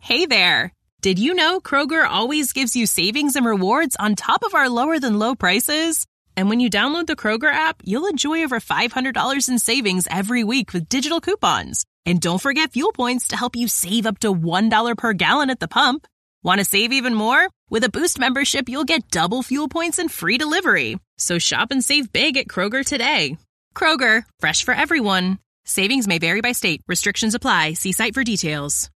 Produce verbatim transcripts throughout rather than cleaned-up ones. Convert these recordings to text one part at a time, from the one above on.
Hey there! Did you know Kroger always gives you savings and rewards on top of our lower-than-low prices? And when you download the Kroger app, you'll enjoy over five hundred dollars in savings every week with digital coupons. And don't forget fuel points to help you save up to one dollar per gallon at the pump. Want to save even more? With a Boost membership, you'll get double fuel points and free delivery. So shop and save big at Kroger today. Kroger, fresh for everyone. Savings may vary by state. Restrictions apply. See site for details.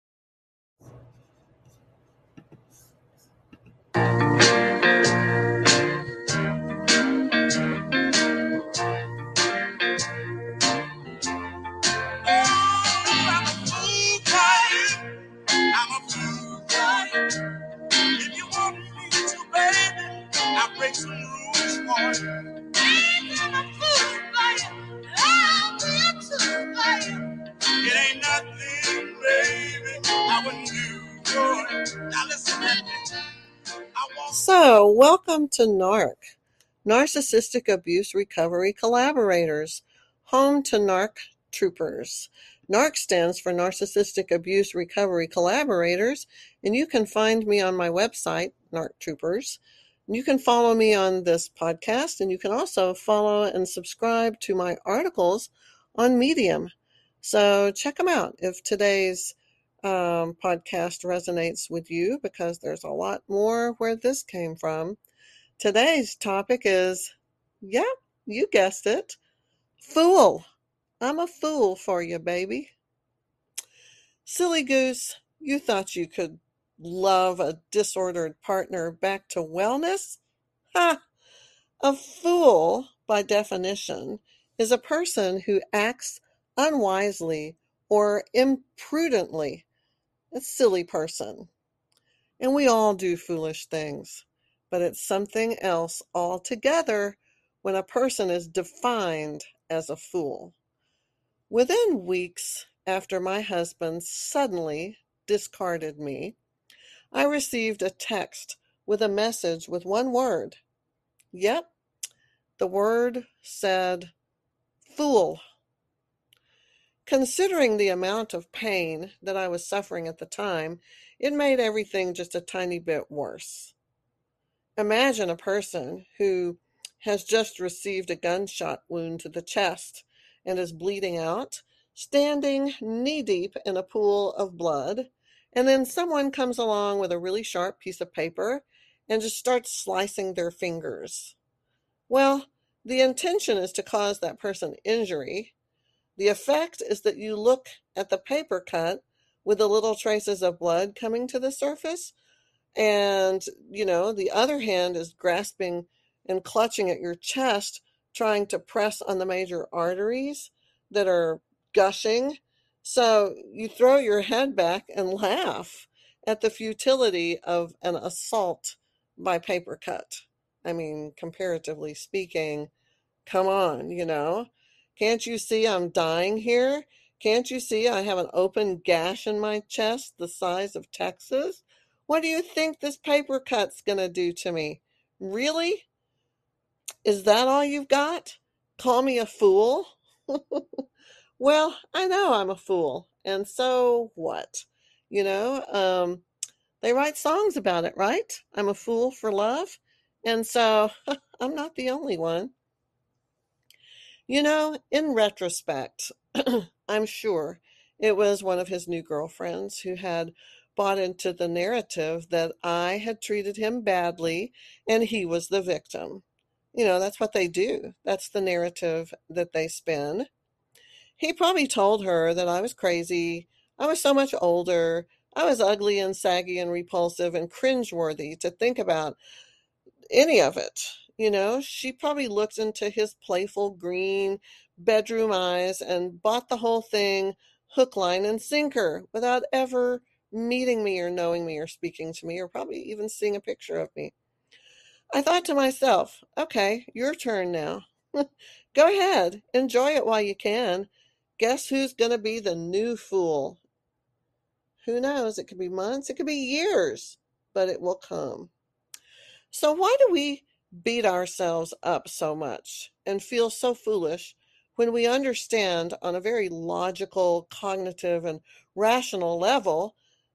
So, welcome to NARC, Narcissistic Abuse Recovery Collaborators, home to NARC Troopers. NARC stands for Narcissistic Abuse Recovery Collaborators, and you can find me on my website, NARC Troopers. You can follow me on this podcast, and you can also follow and subscribe to my articles on Medium. So check them out if today's um, podcast resonates with you, because there's a lot more where this came from. Today's topic is, yeah, you guessed it, fool. I'm a fool for you, baby. Silly goose, you thought you could love a disordered partner back to wellness? Ha! A fool, by definition, is a person who acts unwisely or imprudently. A silly person. And we all do foolish things, but it's something else altogether when a person is defined as a fool. Within weeks after my husband suddenly discarded me, I received a text with a message with one word. Yep, the word said, fool. Considering the amount of pain that I was suffering at the time, it made everything just a tiny bit worse. Imagine a person who has just received a gunshot wound to the chest and is bleeding out, standing knee-deep in a pool of blood, and then someone comes along with a really sharp piece of paper and just starts slicing their fingers. Well, the intention is to cause that person injury. The effect is that you look at the paper cut with the little traces of blood coming to the surface, and, you know, the other hand is grasping and clutching at your chest, trying to press on the major arteries that are gushing. So you throw your head back and laugh at the futility of an assault by paper cut. I mean, comparatively speaking, come on, you know. Can't you see I'm dying here? Can't you see I have an open gash in my chest the size of Texas? What do you think this paper cut's going to do to me? Really? Is that all you've got? Call me a fool? Well, I know I'm a fool. And so what? You know, um, they write songs about it, right? I'm a fool for love. And so I'm not the only one. You know, in retrospect, I'm sure it was one of his new girlfriends who had bought into the narrative that I had treated him badly and he was the victim. You know, that's what they do. That's the narrative that they spin. He probably told her that I was crazy, I was so much older, I was ugly and saggy and repulsive and cringeworthy to think about any of it. You know, she probably looked into his playful green bedroom eyes and bought the whole thing hook, line, and sinker without ever meeting me or knowing me or speaking to me or probably even seeing a picture of me. I thought to myself, okay, your turn now. Go ahead, enjoy it while you can. Guess who's going to be the new fool? Who knows? It could be months, it could be years, but it will come. So why do we beat ourselves up so much and feel so foolish when we understand on a very logical, cognitive, and rational level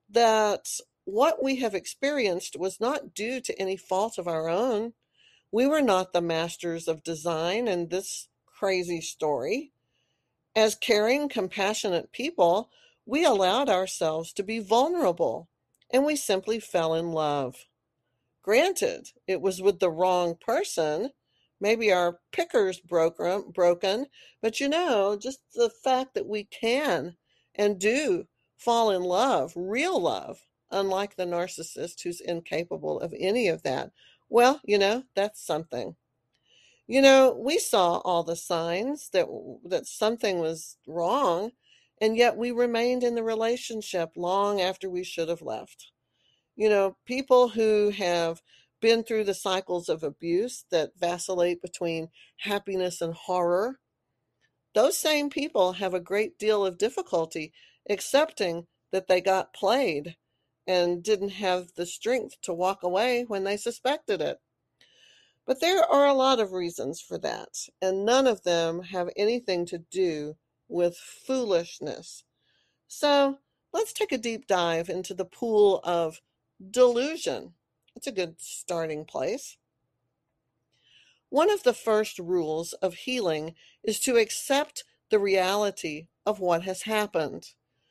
that what we have experienced was not due to any fault of our own. We were not the masters of design in this crazy story. As caring, compassionate people, we allowed ourselves to be vulnerable, and we simply fell in love. Granted, it was with the wrong person. Maybe our picker's broken, broken, but you know, just the fact that we can and do fall in love, real love, unlike the narcissist who's incapable of any of that, well, you know, that's something. You know, we saw all the signs that that something was wrong, and yet we remained in the relationship long after we should have left. You know, people who have been through the cycles of abuse that vacillate between happiness and horror, those same people have a great deal of difficulty accepting that they got played and didn't have the strength to walk away when they suspected it. But there are a lot of reasons for that, and none of them have anything to do with foolishness. So let's take a deep dive into the pool of delusion. It's a good starting place. One of the first rules of healing is to accept the reality of what has happened.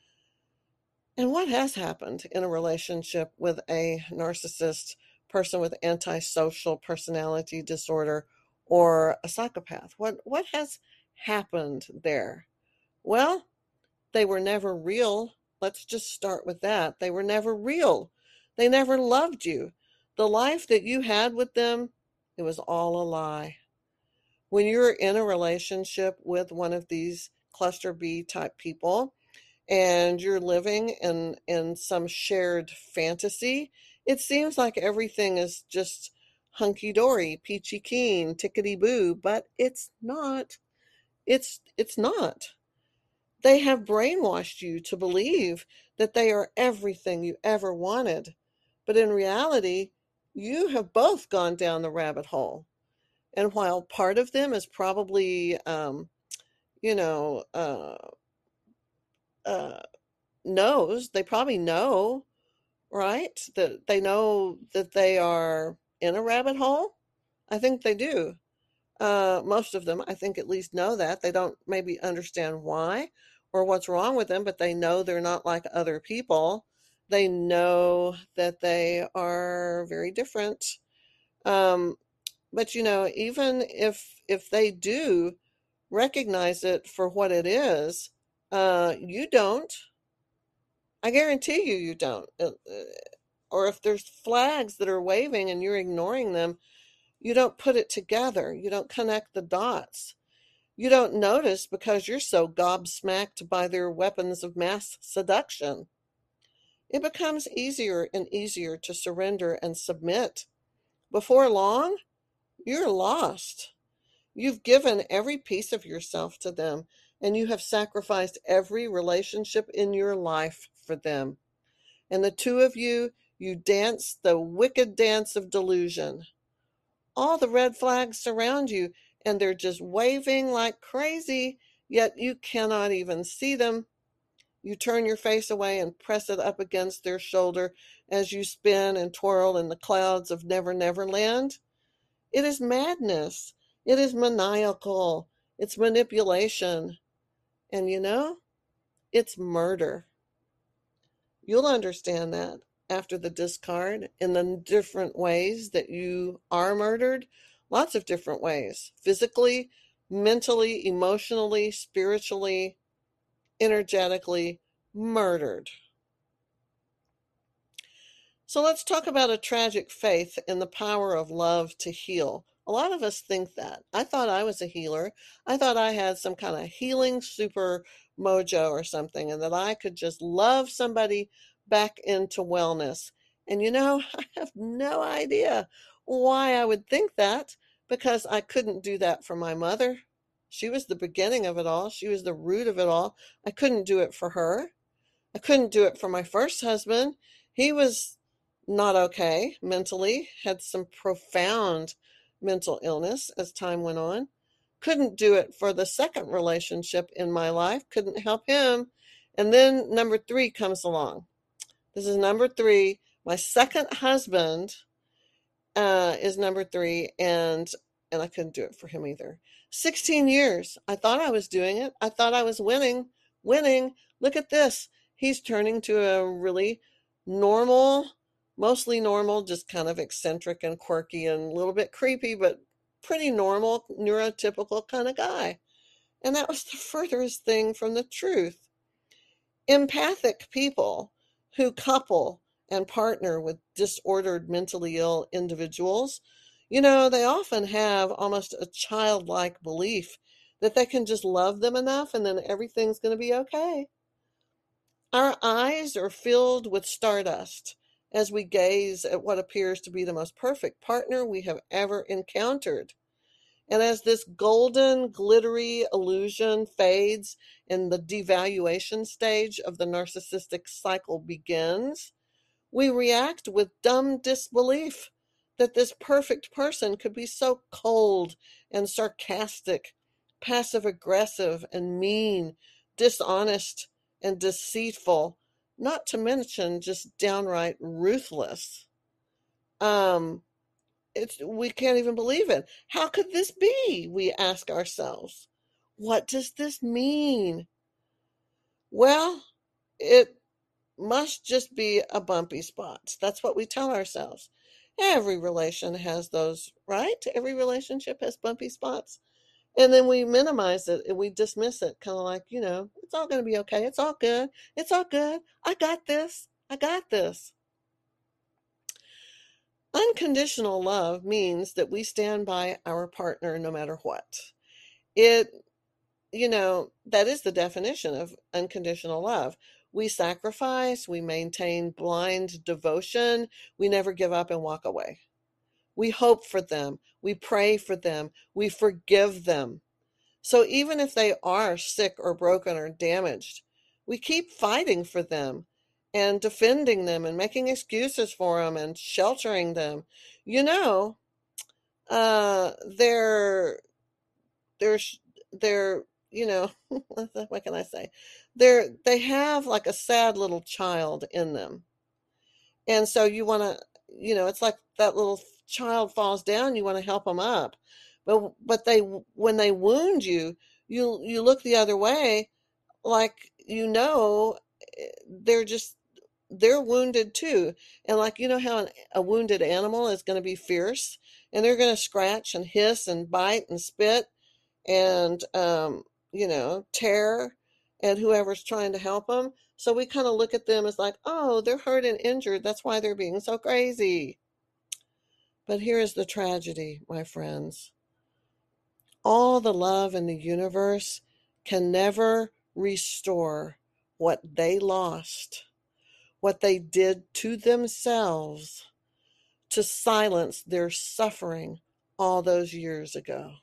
And what has happened in a relationship with a narcissist, person with antisocial personality disorder, or a psychopath? What what has happened there? Well, they were never real. Let's just start with that. They were never real. They never loved you. The life that you had with them, it was all a lie. When you're in a relationship with one of these cluster B type people and you're living in in some shared fantasy, it seems like everything is just hunky-dory, peachy keen, tickety-boo, but it's not. It's it's not. They have brainwashed you to believe that they are everything you ever wanted. But in reality, you have both gone down the rabbit hole. And while part of them is probably, um, you know, uh, uh, knows, they probably know, right? That they know that they are in a rabbit hole. I think they do. Uh, most of them, I think, at least know that. They don't maybe understand why or what's wrong with them, but they know they're not like other people. They know that they are very different. Um, but you know, even if if they do recognize it for what it is, uh, you don't. I guarantee you, you don't. Uh, uh, Or if there's flags that are waving and you're ignoring them, you don't put it together. You don't connect the dots. You don't notice because you're so gobsmacked by their weapons of mass seduction. It becomes easier and easier to surrender and submit. Before long, you're lost. You've given every piece of yourself to them, and you have sacrificed every relationship in your life for them. And the two of you, you dance the wicked dance of delusion. All the red flags surround you, and they're just waving like crazy, yet you cannot even see them. You turn your face away and press it up against their shoulder as you spin and twirl in the clouds of Never Never Land. It is madness. It is maniacal. It's manipulation. And you know, it's murder. You'll understand that after the discard in the different ways that you are murdered. Lots of different ways: physically, mentally, emotionally, spiritually, energetically murdered. So let's talk about a tragic faith in the power of love to heal. A lot of us think that. I thought I was a healer. I thought I had some kind of healing super mojo or something, and that I could just love somebody back into wellness. And you know, I have no idea why I would think that, because I couldn't do that for my mother. She was the beginning of it all, she was the root of it all. I couldn't do it for her. I couldn't do it for my first husband. He was not okay mentally, had some profound mental illness as time went on. Couldn't do it for the second relationship in my life, couldn't help him. And then number three comes along. This is number three. My second husband uh, is number three, and and I couldn't do it for him either. sixteen years. I thought I was doing it. I thought I was winning. Winning. Look at this. He's turning to a really normal, mostly normal, just kind of eccentric and quirky and a little bit creepy, but pretty normal, neurotypical kind of guy. And that was the furthest thing from the truth. Empathic people who couple and partner with disordered, mentally ill individuals, you know, they often have almost a childlike belief that they can just love them enough and then everything's going to be okay. Our eyes are filled with stardust as we gaze at what appears to be the most perfect partner we have ever encountered. And as this golden, glittery illusion fades and the devaluation stage of the narcissistic cycle begins, we react with dumb disbelief that this perfect person could be so cold and sarcastic, passive aggressive and mean, dishonest and deceitful, not to mention just downright ruthless. Um, it's, we can't even believe it. How could this be? We ask ourselves. What does this mean? Well, it must just be a bumpy spot. That's what we tell ourselves. Every relation has those, right? Every relationship has bumpy spots. And then we minimize it and we dismiss it, kind of like, you know, it's all going to be okay. It's all good. It's all good. I got this. I got this. Unconditional love means that we stand by our partner no matter what. It, you know, that is the definition of unconditional love. We sacrifice, we maintain blind devotion, we never give up and walk away. We hope for them, we pray for them, we forgive them. So even if they are sick or broken or damaged, we keep fighting for them and defending them and making excuses for them and sheltering them. You know, uh, they're, they're, they're, you know, what can I say? They're, they have like a sad little child in them. And so you want to, you know, it's like that little child falls down, you want to help them up. But, but they, when they wound you, you, you look the other way, like, you know, they're just, they're wounded too. And like, you know how an, a wounded animal is going to be fierce and they're going to scratch and hiss and bite and spit and, um, you know, tear at whoever's trying to help them. So we kind of look at them as like, oh, they're hurt and injured. That's why they're being so crazy. But here is the tragedy, my friends. All the love in the universe can never restore what they lost, what they did to themselves to silence their suffering all those years ago.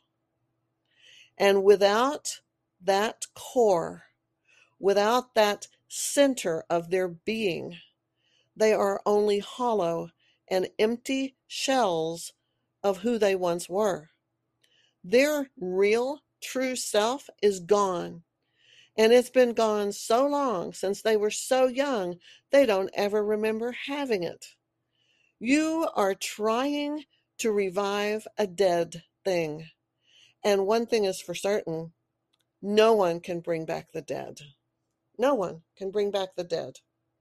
And without that core, without that center of their being, they are only hollow and empty shells of who they once were. Their real, true self is gone. And it's been gone so long since they were so young, they don't ever remember having it. You are trying to revive a dead thing. And one thing is for certain, no one can bring back the dead. No one can bring back the dead.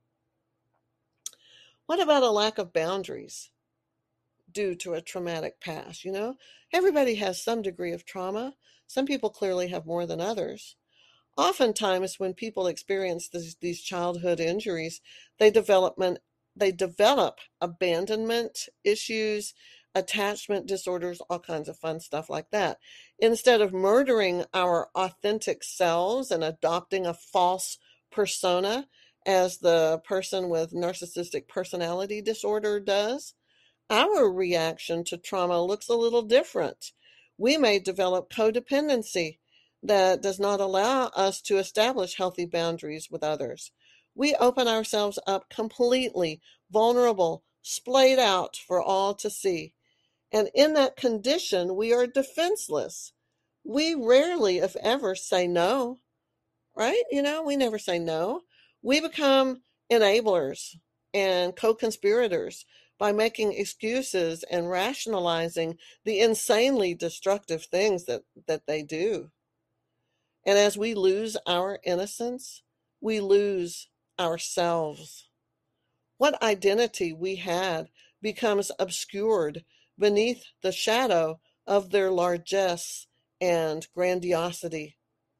What about a lack of boundaries due to a traumatic past? You know, everybody has some degree of trauma. Some people clearly have more than others. Oftentimes, when people experience this, these childhood injuries, they development they develop abandonment issues, attachment disorders, all kinds of fun stuff like that. Instead of murdering our authentic selves and adopting a false persona, as the person with narcissistic personality disorder does, our reaction to trauma looks a little different. We may develop codependency that does not allow us to establish healthy boundaries with others. We open ourselves up completely, vulnerable, splayed out for all to see. And in that condition, we are defenseless. We rarely, if ever, say no, right? You know, we never say no. We become enablers. and co-conspirators by making excuses and rationalizing the insanely destructive things that, that they do. And as we lose our innocence, we lose ourselves. What identity we had becomes obscured beneath the shadow of their largesse and grandiosity.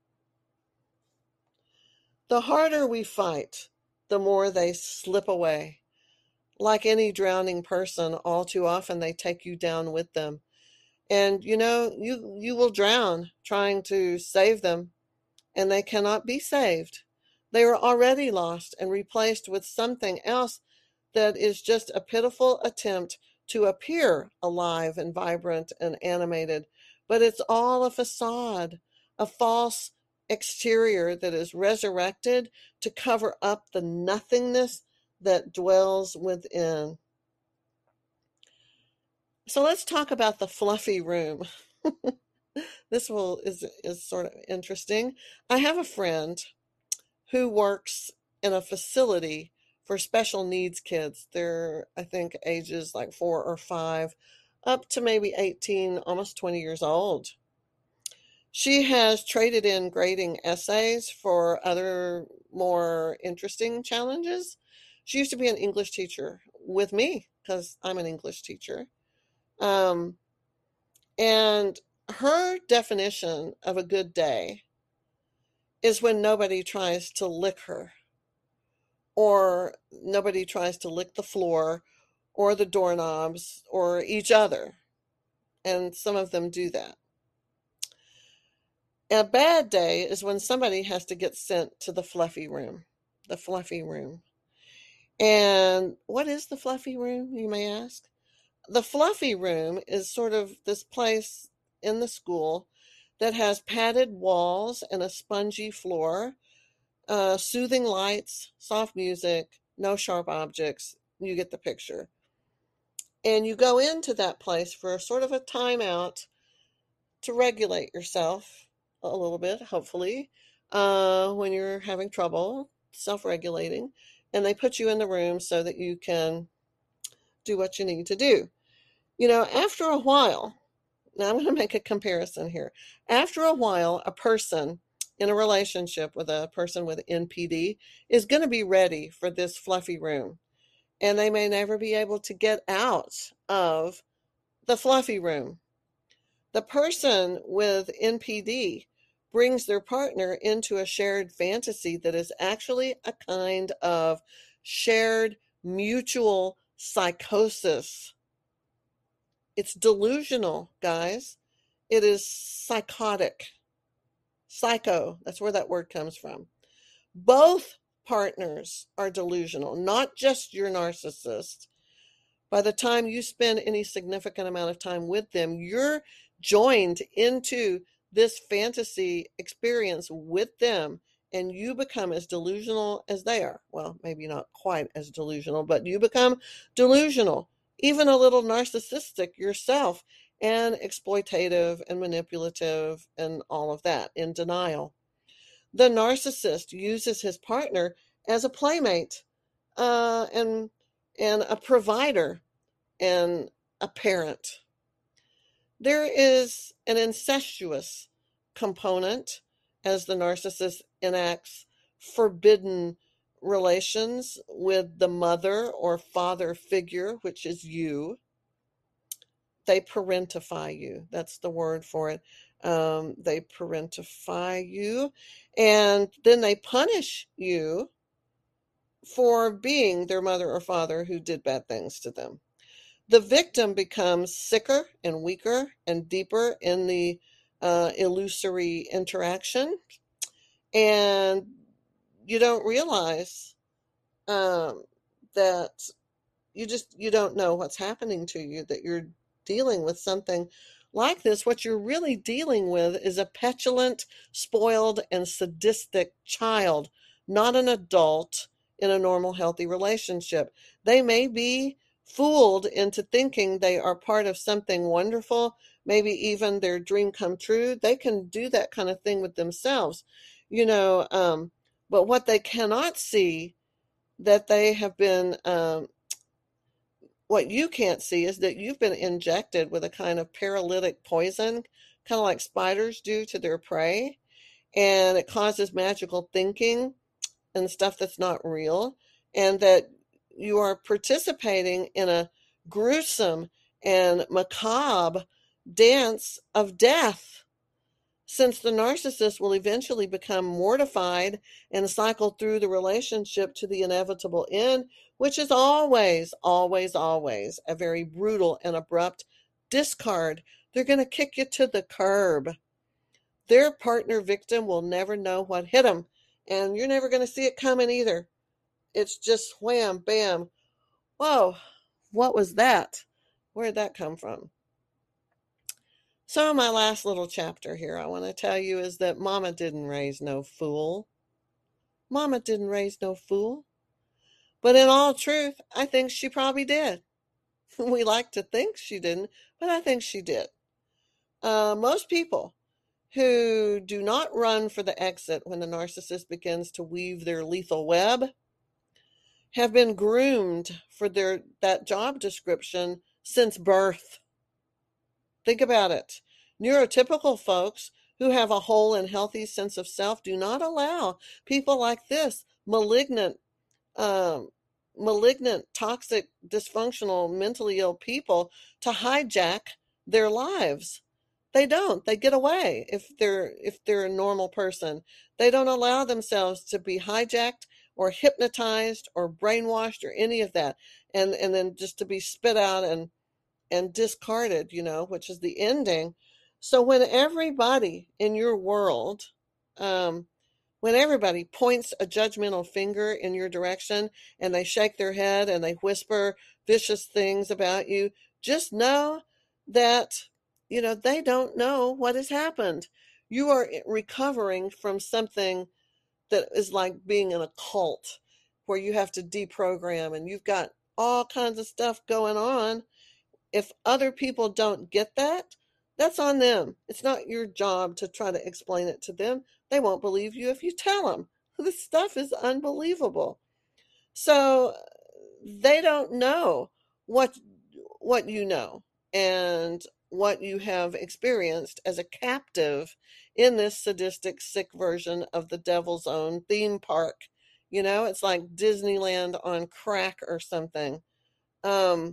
The harder we fight, the more they slip away. Like any drowning person, all too often they take you down with them. And you know, you, you will drown trying to save them, and they cannot be saved. They are already lost and replaced with something else that is just a pitiful attempt to appear alive and vibrant and animated. But it's all a facade, a false exterior that is resurrected to cover up the nothingness that dwells within. So let's talk about the fluffy room. This will is is sort of interesting. I have a friend who works in a facility for special needs kids. They're, I think, ages like four or five, up to maybe eighteen, almost twenty years old. She has traded in grading essays for other more interesting challenges. She used to be an English teacher with me because I'm an English teacher. Um, and her definition of a good day is when nobody tries to lick her, or nobody tries to lick the floor or the doorknobs or each other. And some of them do that. A bad day is when somebody has to get sent to the fluffy room. The fluffy room. And what is the fluffy room, you may ask? The fluffy room is sort of this place in the school that has padded walls and a spongy floor, uh, soothing lights, soft music, no sharp objects. You get the picture. And you go into that place for a sort of a timeout to regulate yourself a little bit, hopefully, uh, when you're having trouble self-regulating. And they put you in the room so that you can do what you need to do. You know, after a while, now I'm going to make a comparison here. After a while, a person in a relationship with a person with N P D is going to be ready for this fluffy room. And they may never be able to get out of the fluffy room. The person with N P D brings their partner into a shared fantasy that is actually a kind of shared mutual psychosis. It's delusional, guys. It is psychotic. Psycho, that's where that word comes from. Both partners are delusional, not just your narcissist. By the time you spend any significant amount of time with them, you're joined into this fantasy experience with them, and you become as delusional as they are. Well, maybe not quite as delusional, but you become delusional, even a little narcissistic yourself, and exploitative and manipulative and all of that, in denial. The narcissist uses his partner as a playmate, uh, and and a provider and a parent. There is an incestuous component as the narcissist enacts forbidden relations with the mother or father figure, which is you. They parentify you. That's the word for it. Um, they parentify you, and then they punish you for being their mother or father who did bad things to them. The victim becomes sicker and weaker and deeper in the uh, illusory interaction, and you don't realize um, that you just you don't know what's happening to you, that you're dealing with something like this. What you're really dealing with is a petulant, spoiled, and sadistic child, not an adult in a normal, healthy relationship. They may be fooled into thinking they are part of something wonderful, maybe even their dream come true. They can do that kind of thing with themselves, you know, um, but what they cannot see, that they have been, um, what you can't see is that you've been injected with a kind of paralytic poison, kind of like spiders do to their prey, and it causes magical thinking and stuff that's not real, and that you are participating in a gruesome and macabre dance of death, since the narcissist will eventually become mortified and cycle through the relationship to the inevitable end, which is always, always, always a very brutal and abrupt discard. They're going to kick you to the curb. Their partner victim will never know what hit them, and you're never going to see it coming either. It's just wham, bam. Whoa, what was that? Where'd that come from? So, my last little chapter here I want to tell you is that Mama didn't raise no fool. Mama didn't raise no fool. But in all truth, I think she probably did. We like to think she didn't, but I think she did. Uh, most people who do not run for the exit when the narcissist begins to weave their lethal web have been groomed for their that job description since birth. Think about it. Neurotypical folks who have a whole and healthy sense of self do not allow people like this malignant, um, malignant, toxic, dysfunctional, mentally ill people to hijack their lives. They don't. They get away if they're if they're a normal person. They don't allow themselves to be hijacked or hypnotized or brainwashed or any of that, and and then just to be spit out and and discarded, you know, which is the ending. So when everybody in your world, um, when everybody points a judgmental finger in your direction and they shake their head and they whisper vicious things about you, just know that, you know, they don't know what has happened. You are recovering from something that is like being in a cult where you have to deprogram and you've got all kinds of stuff going on. If other people don't get that, that's on them. It's not your job to try to explain it to them. They won't believe you if you tell them. This stuff is unbelievable. So they don't know what what you know and what you have experienced as a captive in this sadistic, sick version of the devil's own theme park. You know, it's like Disneyland on crack or something. Um,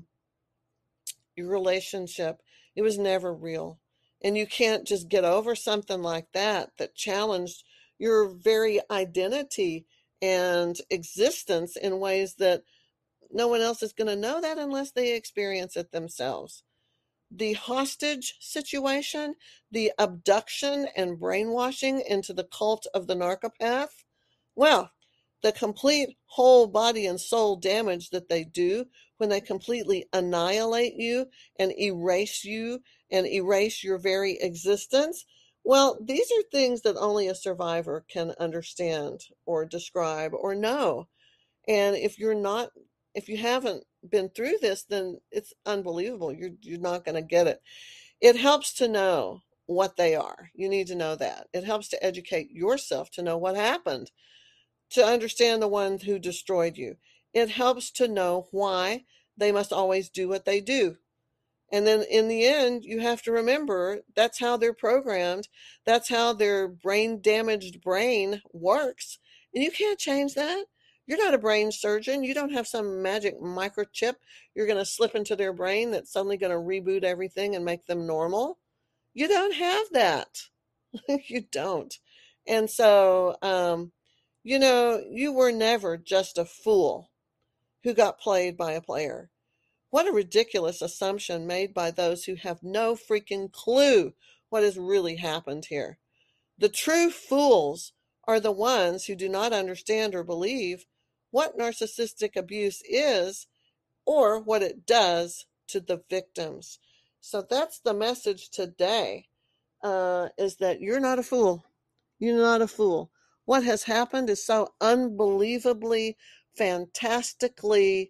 your relationship, it was never real. And you can't just get over something like that that challenged your very identity and existence in ways that no one else is going to know that unless they experience it themselves. The hostage situation, the abduction and brainwashing into the cult of the narcopath, well, the complete whole body and soul damage that they do when they completely annihilate you and erase you and erase your very existence. Well, these are things that only a survivor can understand or describe or know. And if you're not, if you haven't been through this, then it's unbelievable. You're, you're not going to get it. It helps to know what they are. You need to know that. It helps to educate yourself to know what happened, to understand the one who destroyed you. It helps to know why they must always do what they do. And then in the end, you have to remember that's how they're programmed. That's how their brain damaged brain works. And you can't change that. You're not a brain surgeon. You don't have some magic microchip you're going to slip into their brain that's suddenly going to reboot everything and make them normal. You don't have that. You don't. And so, um, you know, you were never just a fool who got played by a player. What a ridiculous assumption made by those who have no freaking clue what has really happened here. The true fools are the ones who do not understand or believe what narcissistic abuse is or what it does to the victims. So that's the message today, uh, is that you're not a fool. You're not a fool. What has happened is so unbelievably, fantastically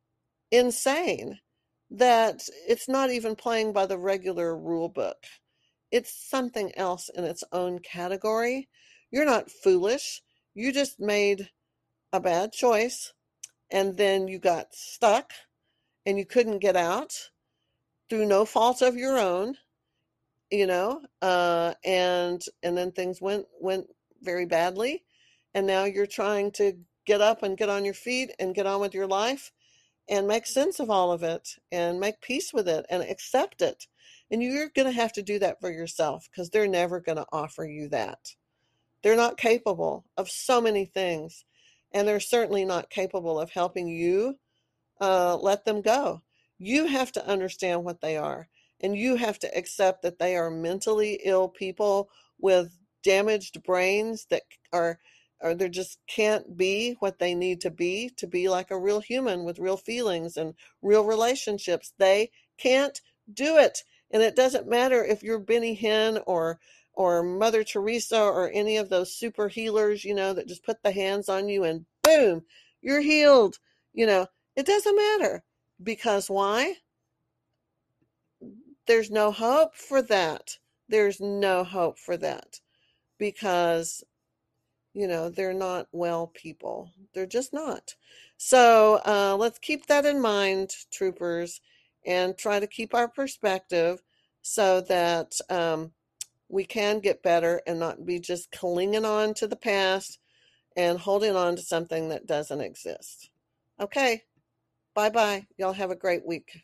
insane that it's not even playing by the regular rule book. It's something else in its own category. You're not foolish. You just made a bad choice and then you got stuck and you couldn't get out through no fault of your own, you know, uh, and and then things went went very badly, and now you're trying to get up and get on your feet and get on with your life and make sense of all of it and make peace with it and accept it. And you're going to have to do that for yourself because they're never going to offer you that. They're not capable of so many things, and they're certainly not capable of helping you uh, let them go. You have to understand what they are, and you have to accept that they are mentally ill people with damaged brains that are, or they just can't be what they need to be to be like a real human with real feelings and real relationships. They can't do it. And it doesn't matter if you're Benny Hinn or or Mother Teresa or any of those super healers, you know, that just put the hands on you and boom, you're healed. You know, it doesn't matter. Because why? There's no hope for that. There's no hope for that. Because, you know, they're not well people. They're just not. So uh, let's keep that in mind, troopers, and try to keep our perspective so that um, we can get better and not be just clinging on to the past and holding on to something that doesn't exist. Okay. Bye-bye. Y'all have a great week.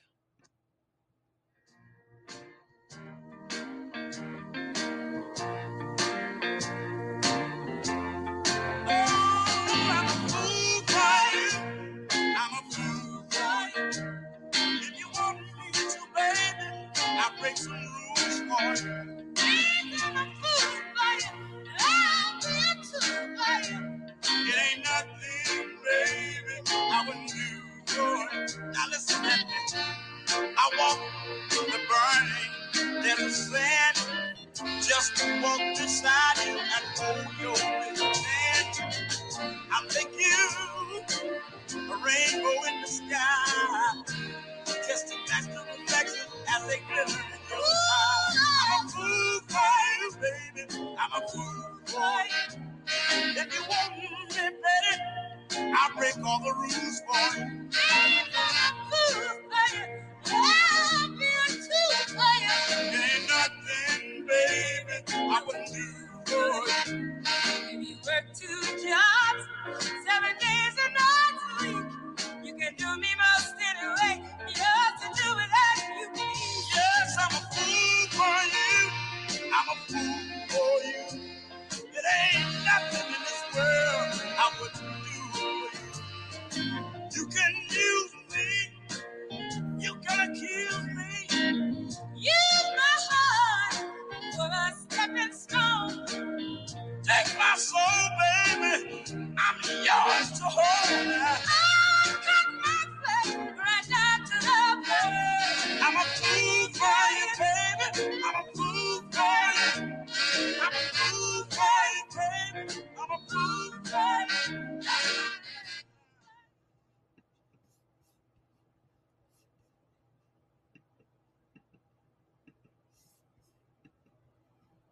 Break some rules for you. I'm a fool for you. I'll be a tool for you. It ain't nothing, baby, I wouldn't do for you. Now listen to me. I walk the burning desert sand just to walk beside you and hold your hand. I'll make you a rainbow in the sky, just to match the reflection as they glitter in your eyes. I'm a fool for you, baby. I'm a fool for you. If you want me, baby, I'll break all the rules for you. I'm a fool for you. I'll be a tool for you. There ain't nothing, baby, I wouldn't do for you. If you work two jobs, seven days and nights a week, you can do me most anyway. You have to do it as you please. Yes, I'm a fool for you. I'm a fool for you. It ain't nothing in this world I wouldn't do for you. You can use me. You can accuse me. Use my heart for a stepping stone. Take my soul, baby. I'm yours to hold.